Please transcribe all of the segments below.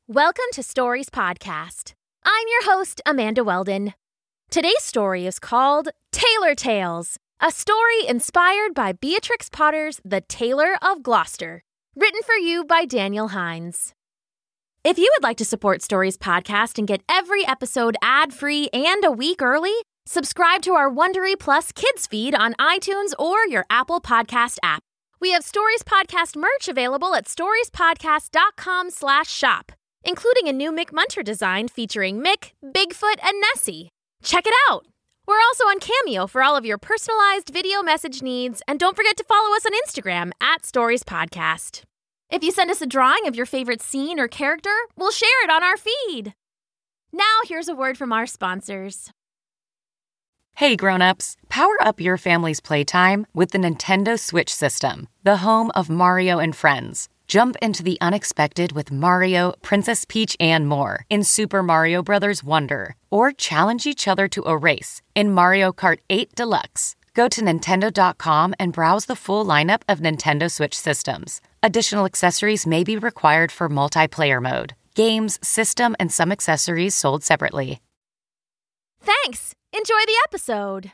Welcome to Stories Podcast. I'm your host, Amanda Weldon. Today's story is called Tailor Tales, a story inspired by Beatrix Potter's The Tailor of Gloucester, written for you by Daniel Hines. If you would like to support Stories Podcast and get every episode ad-free and a week early, subscribe to our Wondery Plus Kids feed on iTunes or your Apple Podcast app. We have Stories Podcast merch available at storiespodcast.com/shop, including a new Mick Munter design featuring Mick, Bigfoot, and Nessie. Check it out! We're also on Cameo for all of your personalized video message needs, and don't forget to follow us on Instagram at Stories Podcast. If you send us a drawing of your favorite scene or character, we'll share it on our feed. Now, here's a word from our sponsors. Hey grown-ups, power up your family's playtime with the Nintendo Switch system, the home of Mario and Friends. Jump into the unexpected with Mario, Princess Peach, and more in Super Mario Bros. Wonder, or challenge each other to a race in Mario Kart 8 Deluxe. Go to Nintendo.com and browse the full lineup of Nintendo Switch systems. Additional accessories may be required for multiplayer mode. Games, system, and some accessories sold separately. Thanks! Enjoy the episode!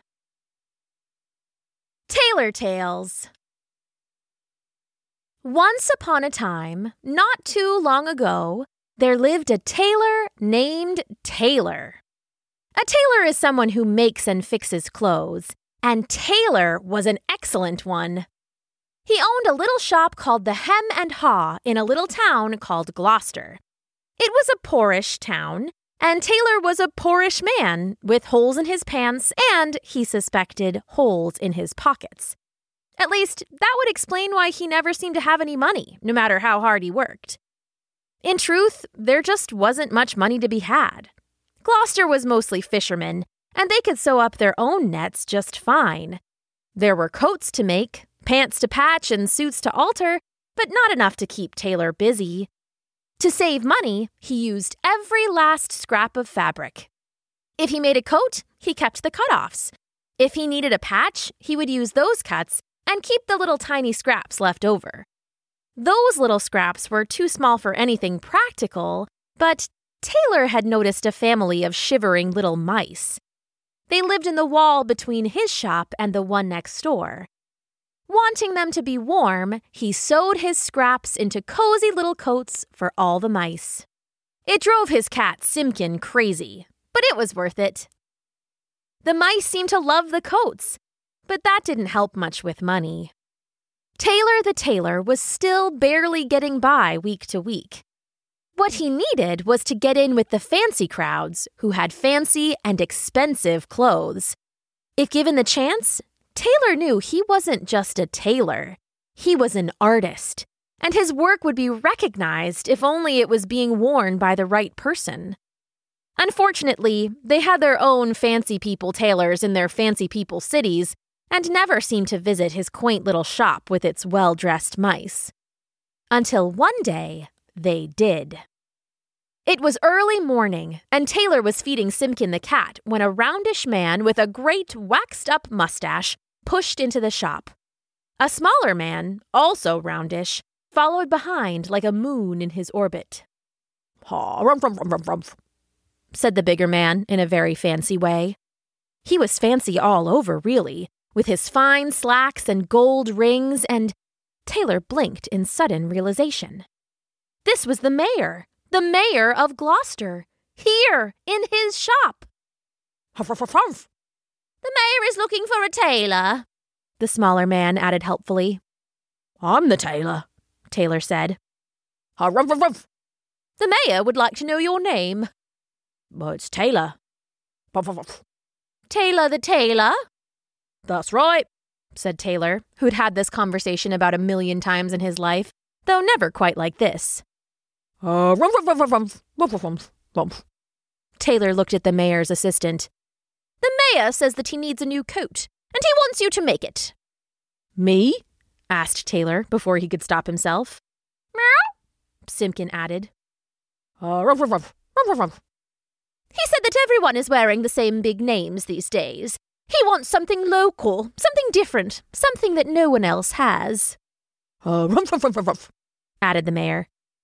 Tailor Tales. Once upon a time, not too long ago, there lived a tailor named Tailor. A tailor is someone who makes and fixes clothes, and Tailor was an excellent one. He owned a little shop called the Hem and Haw in a little town called Gloucester. It was a poorish town, and Tailor was a poorish man with holes in his pants and, he suspected, holes in his pockets. At least, that would explain why he never seemed to have any money, no matter how hard he worked. In truth, there just wasn't much money to be had. Gloucester was mostly fishermen, and they could sew up their own nets just fine. There were coats to make, pants to patch, and suits to alter, but not enough to keep Tailor busy. To save money, he used every last scrap of fabric. If he made a coat, he kept the cut-offs. If he needed a patch, he would use those cuts and keep the little tiny scraps left over. Those little scraps were too small for anything practical, but Tailor had noticed a family of shivering little mice. They lived in the wall between his shop and the one next door. Wanting them to be warm, he sewed his scraps into cozy little coats for all the mice. It drove his cat Simpkin crazy, but it was worth it. The mice seemed to love the coats, but that didn't help much with money. Tailor the tailor was still barely getting by week to week. What he needed was to get in with the fancy crowds who had fancy and expensive clothes. If given the chance, Tailor knew he wasn't just a tailor. He was an artist, and his work would be recognized if only it was being worn by the right person. Unfortunately, they had their own fancy people tailors in their fancy people cities, and never seemed to visit his quaint little shop with its well-dressed mice. Until one day, they did. It was early morning, and Tailor was feeding Simpkin the cat when a roundish man with a great waxed-up mustache pushed into the shop. A smaller man, also roundish, followed behind like a moon in his orbit. "Haw, rumph, rumph, rumph, rumph," said the bigger man in a very fancy way. He was fancy all over, really, with his fine slacks and gold rings, and Tailor blinked in sudden realization. This was the mayor of Gloucester, here in his shop. "Humph, humph, humph, humph. The mayor is looking for a tailor," the smaller man added helpfully. "I'm the tailor," Tailor said. "Rumph, rumph, rumph. The mayor would like to know your name." "It's Tailor." "Rumph, rumph, rumph. Tailor the tailor?" "That's right," said Tailor, who'd had this conversation about 1,000,000 times in his life, though never quite like this. Rumph, rumph, rumph, rumph, rumph, rumph, rumph. Tailor looked at the mayor's assistant. "The mayor says that he needs a new coat, and he wants you to make it." "Me?" asked Tailor before he could stop himself. "Meow," Simpkin added. Rumph, rumph, rumph, rumph, rumph. "He said that everyone is wearing the same big names these days. He wants something local, something different, something that no one else has." Rumph, rumph, rumph, rumph, added the mayor.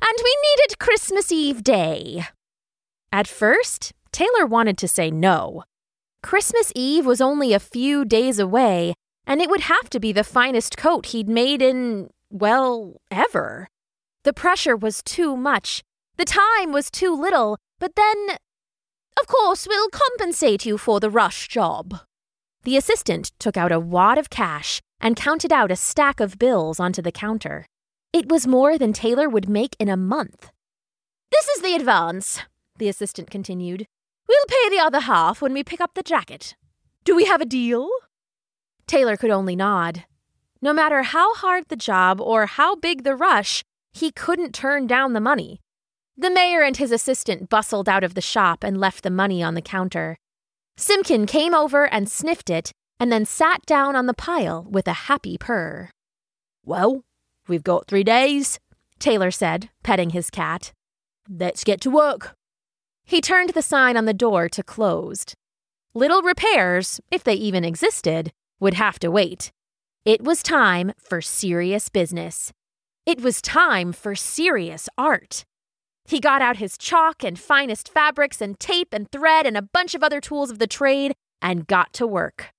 And we needed Christmas Eve day. At first, Taylor wanted to say no. Christmas Eve was only a few days away, and it would have to be the finest coat he'd made in, well, ever. The pressure was too much. The time was too little, but then, of course, we'll compensate you for the rush job. The assistant took out a wad of cash and counted out a stack of bills onto the counter. It was more than Taylor would make in a month. This is the advance, the assistant continued. We'll pay the other half when we pick up the jacket. Do we have a deal? Taylor could only nod. No matter how hard the job or how big the rush, he couldn't turn down the money. The mayor and his assistant bustled out of the shop and left the money on the counter. Simpkin came over and sniffed it and then sat down on the pile with a happy purr. Well, we've got 3 days, Taylor said, petting his cat. Let's get to work. He turned the sign on the door to closed. Little repairs, if they even existed, would have to wait. It was time for serious business. It was time for serious art. He got out his chalk and finest fabrics and tape and thread and a bunch of other tools of the trade and got to work.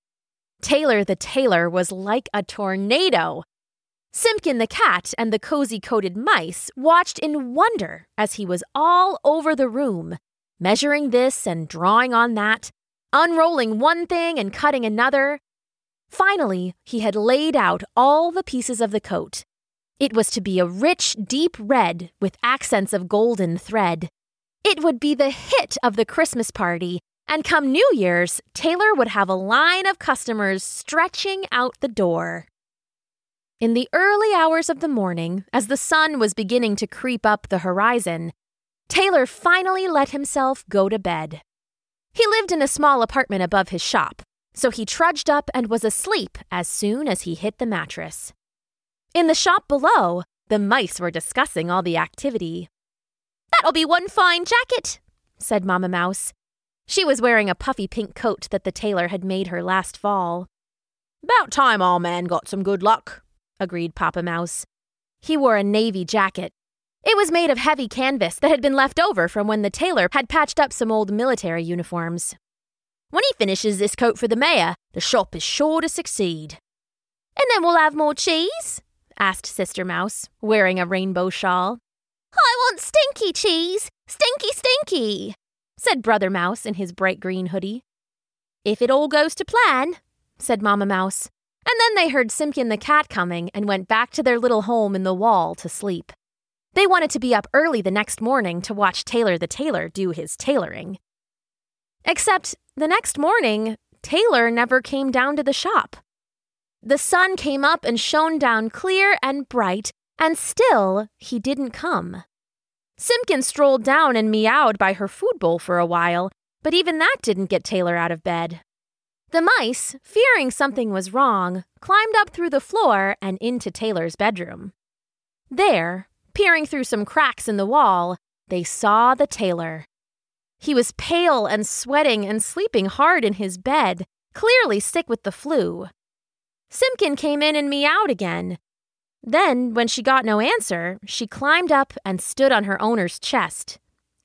Taylor the tailor was like a tornado. Simpkin the cat and the cozy-coated mice watched in wonder as he was all over the room, measuring this and drawing on that, unrolling one thing and cutting another. Finally, he had laid out all the pieces of the coat. It was to be a rich, deep red with accents of golden thread. It would be the hit of the Christmas party, and come New Year's, Taylor would have a line of customers stretching out the door. In the early hours of the morning, as the sun was beginning to creep up the horizon, Taylor finally let himself go to bed. He lived in a small apartment above his shop, so he trudged up and was asleep as soon as he hit the mattress. In the shop below, the mice were discussing all the activity. That'll be one fine jacket, said Mama Mouse. She was wearing a puffy pink coat that the tailor had made her last fall. About time our man got some good luck, agreed Papa Mouse. He wore a navy jacket. It was made of heavy canvas that had been left over from when the tailor had patched up some old military uniforms. When he finishes this coat for the mayor, the shop is sure to succeed. And then we'll have more cheese? Asked Sister Mouse, wearing a rainbow shawl. I want stinky cheese! Stinky, stinky! Said Brother Mouse in his bright green hoodie. If it all goes to plan, said Mama Mouse. And then they heard Simpkin the cat coming and went back to their little home in the wall to sleep. They wanted to be up early the next morning to watch Taylor the tailor do his tailoring. Except the next morning, Taylor never came down to the shop. The sun came up and shone down clear and bright, and still he didn't come. Simpkin strolled down and meowed by her food bowl for a while, but even that didn't get Taylor out of bed. The mice, fearing something was wrong, climbed up through the floor and into Taylor's bedroom. There, peering through some cracks in the wall, they saw the tailor. He was pale and sweating and sleeping hard in his bed, clearly sick with the flu. Simpkin came in and meowed again. Then, when she got no answer, she climbed up and stood on her owner's chest.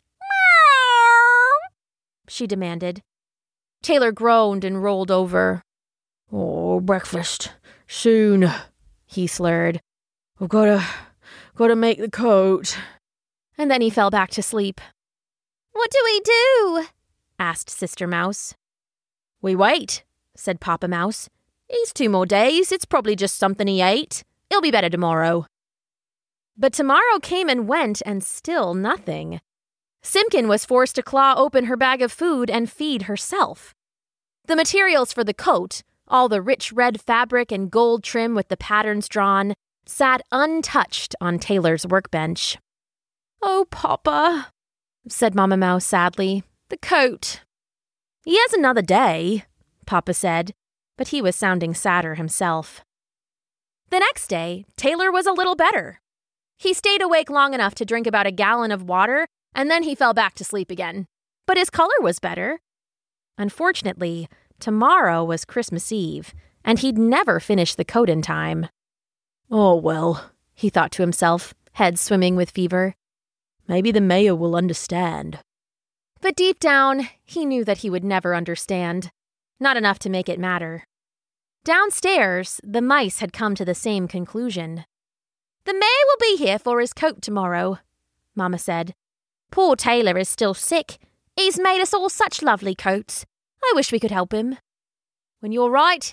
Meow, she demanded. Taylor groaned and rolled over. Oh, breakfast. Soon, he slurred. I've gotta make the coat. And then he fell back to sleep. What do we do? Asked Sister Mouse. We wait, said Papa Mouse. He's 2 more days. It's probably just something he ate. He'll be better tomorrow. But tomorrow came and went, and still nothing. Simpkin was forced to claw open her bag of food and feed herself. The materials for the coat, all the rich red fabric and gold trim with the patterns drawn, sat untouched on Taylor's workbench. Oh, Papa, said Mama Mouse sadly, the coat. He has another day, Papa said, but he was sounding sadder himself. The next day, Taylor was a little better. He stayed awake long enough to drink about a gallon of water, and then he fell back to sleep again. But his color was better. Unfortunately, tomorrow was Christmas Eve, and he'd never finish the coat in time. Oh, well, he thought to himself, head swimming with fever. "Maybe the mayor will understand." But deep down, he knew that he would never understand. Not enough to make it matter. Downstairs, the mice had come to the same conclusion. "The mayor will be here for his coat tomorrow," Mama said. "Poor Taylor is still sick. He's made us all such lovely coats. I wish we could help him." "When you're right,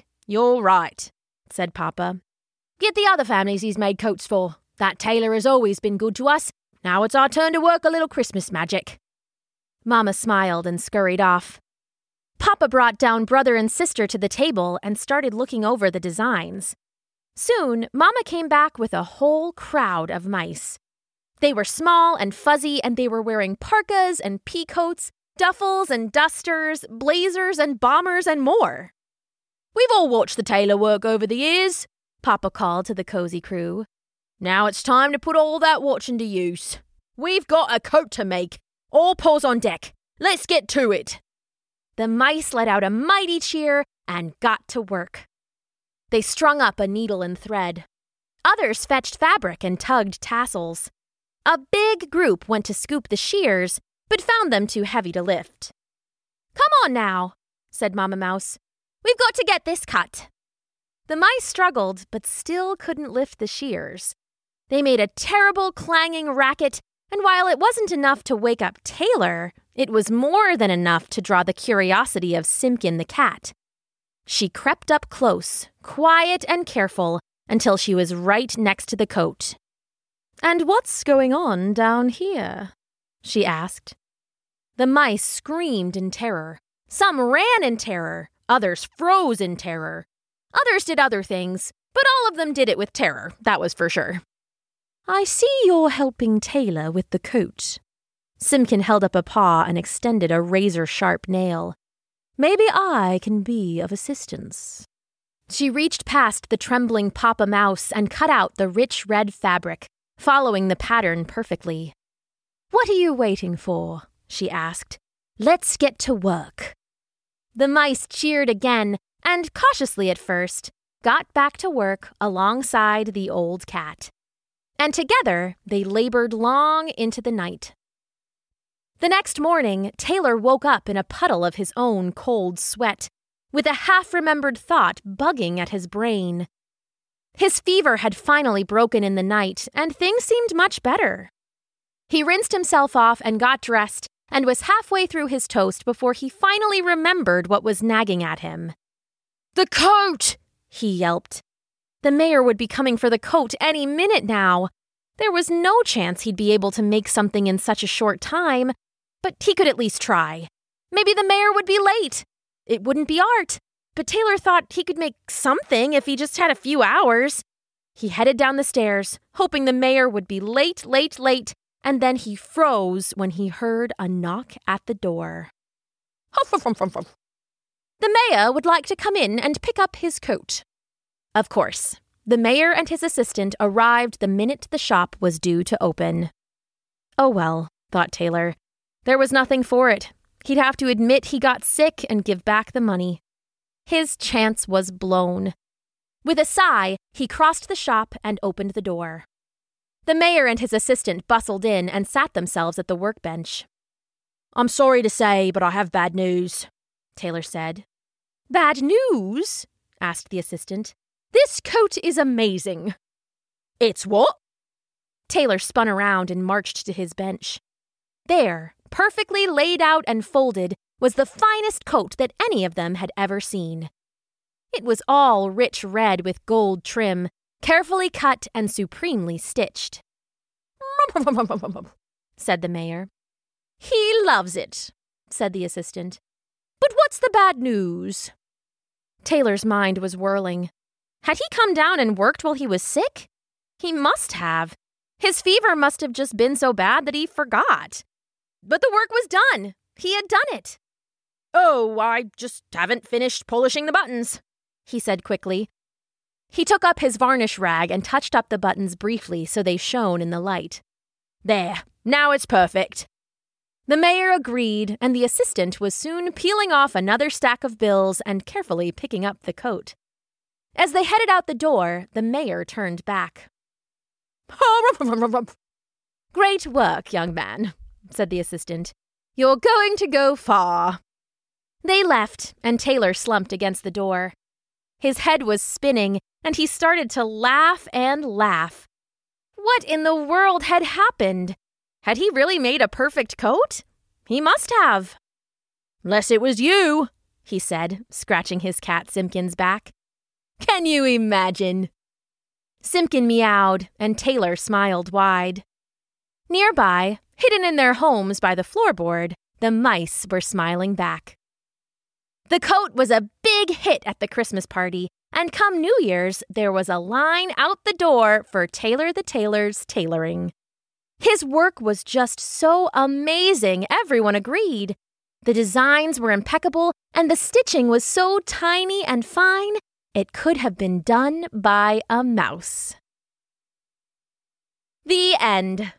said Papa. "Get the other families he's made coats for. That Taylor has always been good to us. Now it's our turn to work a little Christmas magic." Mama smiled and scurried off. Papa brought down brother and sister to the table and started looking over the designs. Soon, Mama came back with a whole crowd of mice. They were small and fuzzy, and they were wearing parkas and pea coats, duffels and dusters, blazers and bombers, and more. "We've all watched the Taylor work over the years," Papa called to the cozy crew. "Now it's time to put all that watching to use. We've got a coat to make. All paws on deck. Let's get to it." The mice let out a mighty cheer and got to work. They strung up a needle and thread. Others fetched fabric and tugged tassels. A big group went to scoop the shears, but found them too heavy to lift. "Come on now," said Mama Mouse. "We've got to get this cut." The mice struggled, but still couldn't lift the shears. They made a terrible clanging racket, and while it wasn't enough to wake up Taylor, it was more than enough to draw the curiosity of Simpkin the cat. She crept up close, quiet and careful, until she was right next to the coat. "And what's going on down here?" she asked. The mice screamed in terror. Some ran in terror. Others froze in terror. Others did other things, but all of them did it with terror, that was for sure. "I see you're helping Taylor with the coat." Simpkin held up a paw and extended a razor-sharp nail. "Maybe I can be of assistance." She reached past the trembling Papa Mouse and cut out the rich red fabric, following the pattern perfectly. "What are you waiting for?" she asked. "Let's get to work." The mice cheered again, and cautiously at first, got back to work alongside the old cat. And together, they labored long into the night. The next morning, Taylor woke up in a puddle of his own cold sweat, with a half-remembered thought bugging at his brain. His fever had finally broken in the night, and things seemed much better. He rinsed himself off and got dressed, and was halfway through his toast before he finally remembered what was nagging at him. "The coat!" he yelped. The mayor would be coming for the coat any minute now. There was no chance he'd be able to make something in such a short time, but he could at least try. Maybe the mayor would be late. It wouldn't be art, but Taylor thought he could make something if he just had a few hours. He headed down the stairs, hoping the mayor would be late, and then he froze when he heard a knock at the door. "The mayor would like to come in and pick up his coat." Of course, the mayor and his assistant arrived the minute the shop was due to open. Oh well, thought Taylor. There was nothing for it. He'd have to admit he got sick and give back the money. His chance was blown. With a sigh, he crossed the shop and opened the door. The mayor and his assistant bustled in and sat themselves at the workbench. "I'm sorry to say, but I have bad news," Taylor said. "Bad news?" asked the assistant. "This coat is amazing." "It's what?" Taylor spun around and marched to his bench. There, perfectly laid out and folded, was the finest coat that any of them had ever seen. It was all rich red with gold trim, carefully cut and supremely stitched. Said the mayor. "He loves it," said the assistant. "But what's the bad news?" Taylor's mind was whirling. Had he come down and worked while he was sick? He must have. His fever must have just been so bad that he forgot. But the work was done. He had done it. "Oh, I just haven't finished polishing the buttons," he said quickly. He took up his varnish rag and touched up the buttons briefly so they shone in the light. "There, now it's perfect." The mayor agreed, and the assistant was soon peeling off another stack of bills and carefully picking up the coat. As they headed out the door, the mayor turned back. Great work, young man, said the assistant. You're going to go far. They left, and Taylor slumped against the door. His head was spinning, and he started to laugh and laugh. What in the world had happened? Had he really made a perfect coat? He must have. "'Less it was you," he said, scratching his cat Simpkin's back. "Can you imagine?" Simpkin meowed, and Taylor smiled wide. Nearby, hidden in their homes by the floorboard, the mice were smiling back. The coat was a big hit at the Christmas party, and come New Year's, there was a line out the door for Taylor the Tailor's tailoring. His work was just so amazing, everyone agreed. The designs were impeccable, and the stitching was so tiny and fine, it could have been done by a mouse. The end.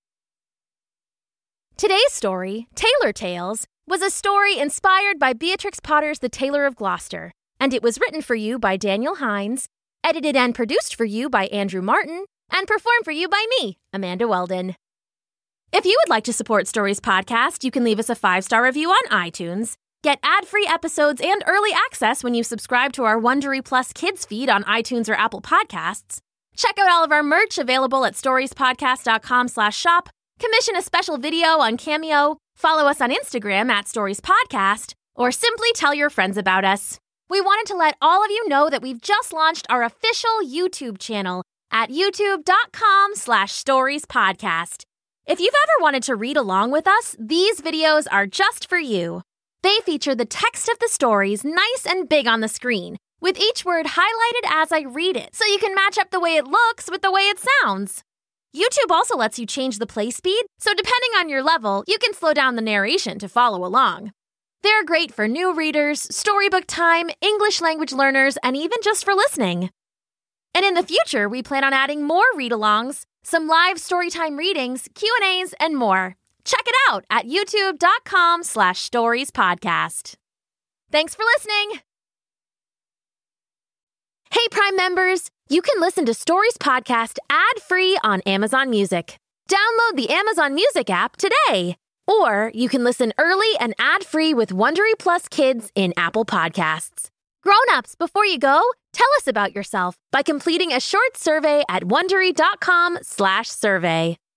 Today's story, Taylor Tales, was a story inspired by Beatrix Potter's The Tailor of Gloucester, and it was written for you by Daniel Hines, edited and produced for you by Andrew Martin, and performed for you by me, Amanda Weldon. If you would like to support Stories Podcast, you can leave us a 5-star review on iTunes, get ad-free episodes and early access when you subscribe to our Wondery Plus Kids feed on iTunes or Apple Podcasts, check out all of our merch available at storiespodcast.com/shop, commission a special video on Cameo, follow us on Instagram at Stories Podcast, or simply tell your friends about us. We wanted to let all of you know that we've just launched our official YouTube channel at youtube.com/storiespodcast. If you've ever wanted to read along with us, these videos are just for you. They feature the text of the stories nice and big on the screen, with each word highlighted as I read it, so you can match up the way it looks with the way it sounds. YouTube also lets you change the play speed, so depending on your level, you can slow down the narration to follow along. They're great for new readers, storybook time, English language learners, and even just for listening. And in the future, we plan on adding more read-alongs, some live storytime readings, Q&As, and more. Check it out at youtube.com/storiespodcast. Thanks for listening. Hey, Prime members, you can listen to Stories Podcast ad-free on Amazon Music. Download the Amazon Music app today. Or you can listen early and ad-free with Wondery Plus Kids in Apple Podcasts. Grown-ups, before you go, tell us about yourself by completing a short survey at Wondery.com/survey.